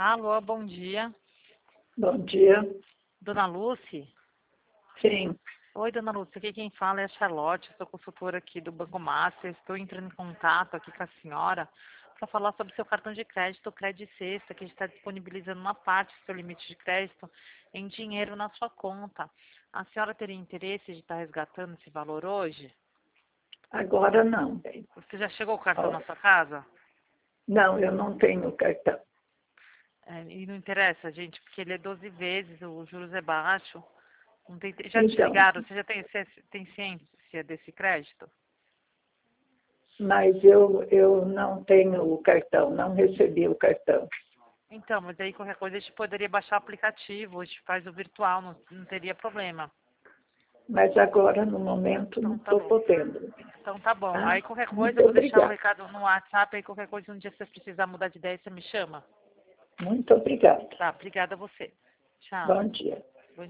Alô, bom dia. Bom dia. Dona Lúcia? Sim. Oi, Dona Lúcia. Aqui quem fala é a Charlotte, sou consultora aqui do Banco Master. Estou entrando em contato aqui com a senhora para falar sobre o seu cartão de crédito, o Crédito Sexta, que a gente está disponibilizando uma parte do seu limite de crédito em dinheiro na sua conta. A senhora teria interesse de estar resgatando esse valor hoje? Agora não, bem. Você já chegou o cartão Ó, na sua casa? não, eu não tenho cartão. E não interessa, gente, porque ele é 12 vezes, os juros é baixo. Não tem, já te Então, ligaram? Você já tem ciência desse crédito? mas eu não tenho o cartão, não recebi o cartão. Então, mas aí qualquer coisa a gente poderia baixar o aplicativo, a gente faz o virtual, não teria problema. Mas agora, no momento, não Então tá estou bom. podendo. Então tá bom. Tá? Aí qualquer coisa Muito eu vou deixar o obrigada. recado no WhatsApp, aí qualquer coisa um dia se você precisar mudar de ideia, você me chama. Muito obrigada. Tá, obrigada a você. Tchau. Bom dia.